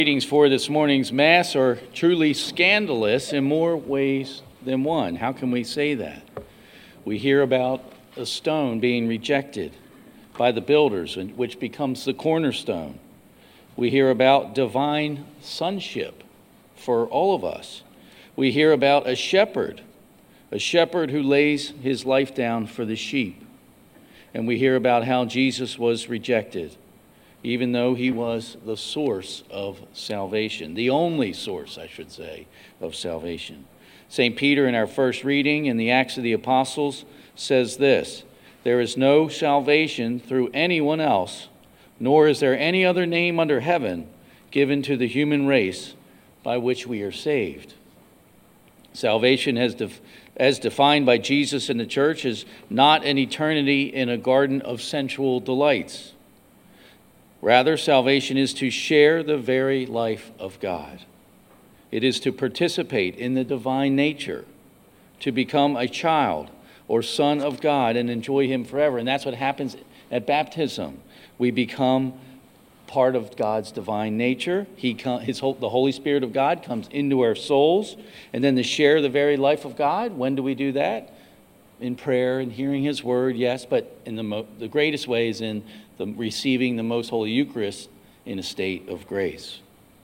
Readings for this morning's Mass are truly scandalous in more ways than one. How can we say that? We hear about a stone being rejected by the builders, which becomes the cornerstone. We hear about divine sonship for all of us. We hear about a shepherd who lays his life down for the sheep. And we hear about how Jesus was rejected, even though he was the source of salvation, the only source, I should say, of salvation. St. Peter, in our first reading in the Acts of the Apostles, says this: "There is no salvation through anyone else, nor is there any other name under heaven given to the human race by which we are saved." Salvation, as defined by Jesus and the church, is not an eternity in a garden of sensual delights. Rather, salvation is to share the very life of God. It is to participate in the divine nature, to become a child or son of God and enjoy him forever. And that's what happens at baptism. We become part of God's divine nature. The Holy Spirit of God comes into our souls. And then to share the very life of God, when do we do that? In prayer and hearing his word, yes, but in the greatest way is in receiving the most holy Eucharist in a state of grace.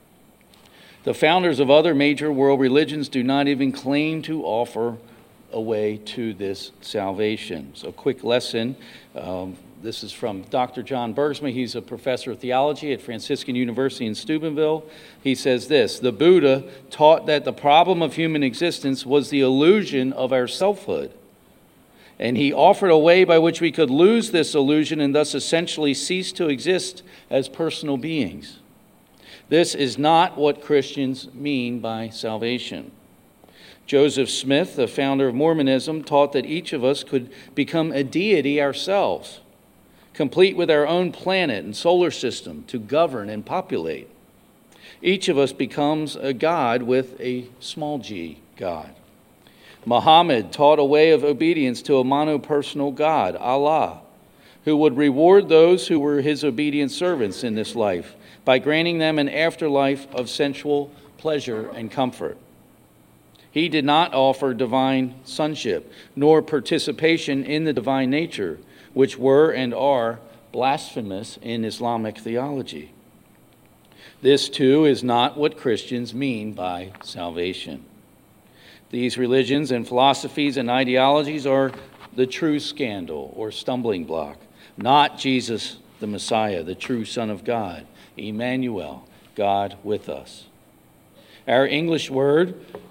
The founders of other major world religions do not even claim to offer a way to this salvation. So, quick lesson. This is from Dr. John Bergsma. He's a professor of theology at Franciscan University in Steubenville. He says this: "The Buddha taught that the problem of human existence was the illusion of our selfhood. And he offered a way by which we could lose this illusion and thus essentially cease to exist as personal beings. This is not what Christians mean by salvation." Joseph Smith, the founder of Mormonism, taught that each of us could become a deity ourselves, complete with our own planet and solar system to govern and populate. Each of us becomes a god with a small g God. Muhammad taught a way of obedience to a monopersonal God, Allah, who would reward those who were his obedient servants in this life by granting them an afterlife of sensual pleasure and comfort. He did not offer divine sonship, nor participation in the divine nature, which were and are blasphemous in Islamic theology. This, too, is not what Christians mean by salvation. These religions and philosophies and ideologies are the true scandal or stumbling block, not Jesus the Messiah, the true Son of God, Emmanuel, God with us. Our English word,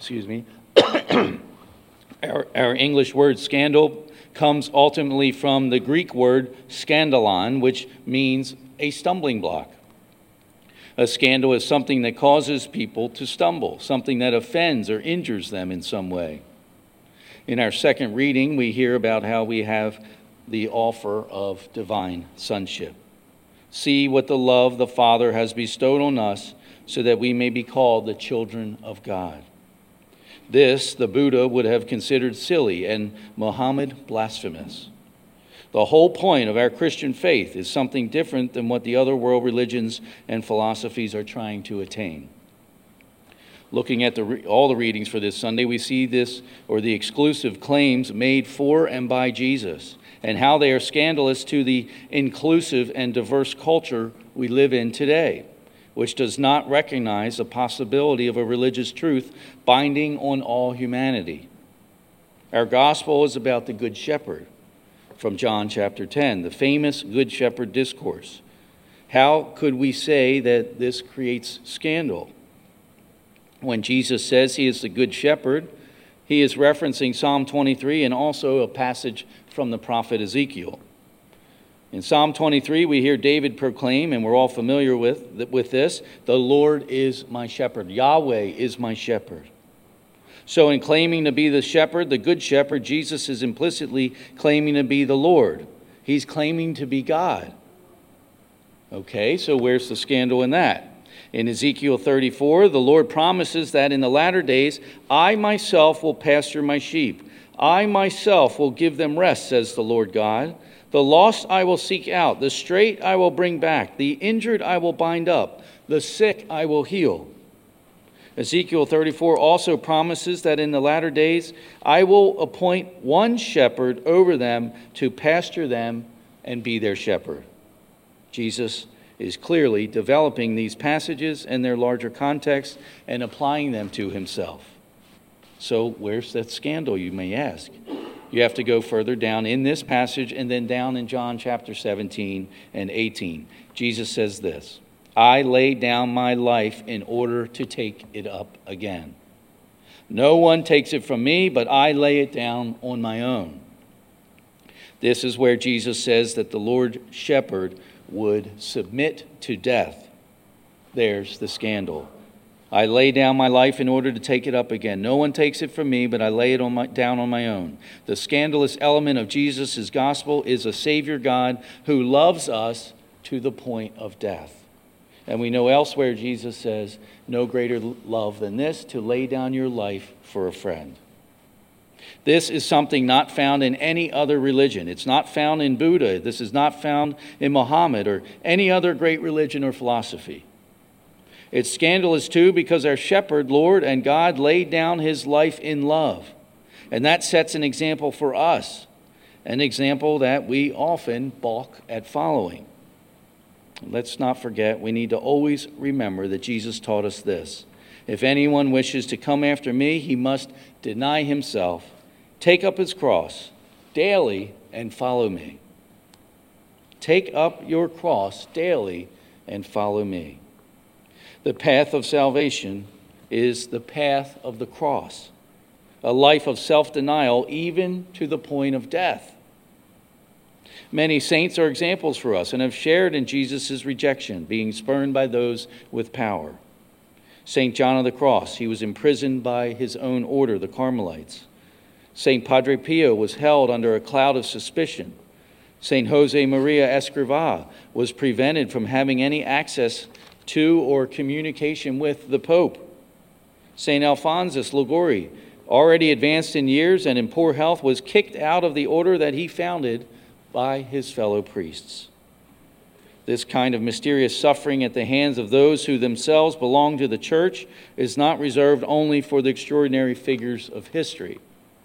our English word scandal comes ultimately from the Greek word skandalon, which means a stumbling block. A scandal is something that causes people to stumble, something that offends or injures them in some way. In our second reading, we hear about how we have the offer of divine sonship. See what the love the Father has bestowed on us so that we may be called the children of God. This, the Buddha would have considered silly and Muhammad blasphemous. The whole point of our Christian faith is something different than what the other world religions and philosophies are trying to attain. Looking at all the readings for this Sunday, we see this, or the exclusive claims made for and by Jesus, and how they are scandalous to the inclusive and diverse culture we live in today, which does not recognize the possibility of a religious truth binding on all humanity. Our gospel is about the Good Shepherd, from John chapter 10, the famous Good Shepherd discourse. How could we say that this creates scandal? When Jesus says he is the Good Shepherd, he is referencing Psalm 23 and also a passage from the prophet Ezekiel. In Psalm 23, we hear David proclaim, and we're all familiar with this, "The Lord is my shepherd." Yahweh is my shepherd. So in claiming to be the shepherd, the Good Shepherd, Jesus is implicitly claiming to be the Lord. He's claiming to be God. Okay, so where's the scandal in that? In Ezekiel 34, the Lord promises that in the latter days, "I myself will pasture my sheep. I myself will give them rest, says the Lord God. The lost I will seek out, the straight I will bring back, the injured I will bind up, the sick I will heal. Ezekiel 34 also promises that in the latter days I will appoint one shepherd over them to pasture them and be their shepherd. Jesus is clearly developing these passages and their larger context and applying them to himself. So where's that scandal, you may ask? You have to go further down in this passage and then down in John chapter 17 and 18. Jesus says this, I lay down my life in order to take it up again. No one takes it from me, but I lay it down on my own. This is where Jesus says that the Lord Shepherd would submit to death. There's the scandal. I lay down my life in order to take it up again. No one takes it from me, but I lay it down on my own. The scandalous element of Jesus' gospel is a Savior God who loves us to the point of death. And we know elsewhere Jesus says, no greater love than this, to lay down your life for a friend. This is something not found in any other religion. It's not found in Buddha. This is not found in Muhammad or any other great religion or philosophy. It's scandalous too because our shepherd, Lord and God, laid down his life in love. And that sets an example for us, an example that we often balk at following. Let's not forget, we need to always remember that Jesus taught us this. If anyone wishes to come after me, he must deny himself, take up his cross daily, and follow me. Take up your cross daily and follow me. The path of salvation is the path of the cross, a life of self-denial even to the point of death. Many saints are examples for us and have shared in Jesus' rejection, being spurned by those with power. St. John of the Cross, he was imprisoned by his own order, the Carmelites. St. Padre Pio was held under a cloud of suspicion. St. Jose Maria Escrivá was prevented from having any access to or communication with the Pope. St. Alphonsus Liguori, already advanced in years and in poor health, was kicked out of the order that he founded by his fellow priests. This kind of mysterious suffering at the hands of those who themselves belong to the church is not reserved only for the extraordinary figures of history.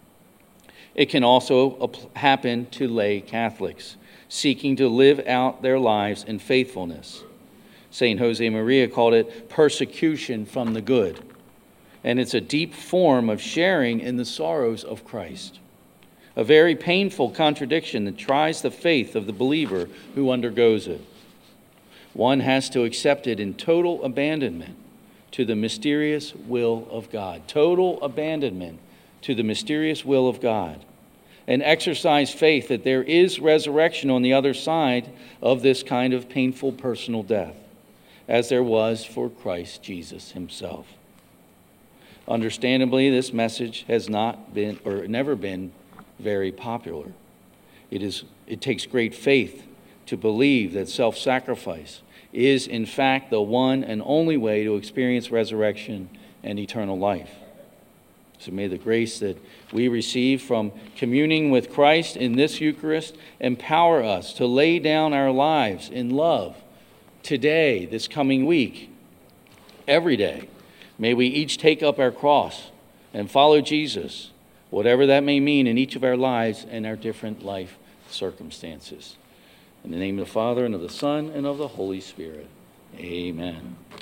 It can also happen to lay Catholics seeking to live out their lives in faithfulness. St. Jose Maria called it persecution from the good, and it's a deep form of sharing in the sorrows of Christ. A very painful contradiction that tries the faith of the believer who undergoes it. One has to accept it in total abandonment to the mysterious will of God. Total abandonment to the mysterious will of God. And exercise faith that there is resurrection on the other side of this kind of painful personal death, as there was for Christ Jesus himself. Understandably, this message has not been or never been very popular. It takes great faith to believe that self-sacrifice is in fact the one and only way to experience resurrection and eternal life. So may the grace that we receive from communing with Christ in this Eucharist empower us to lay down our lives in love today, this coming week, every day. May we each take up our cross and follow Jesus, whatever that may mean in each of our lives and our different life circumstances. In the name of the Father, and of the Son, and of the Holy Spirit. Amen.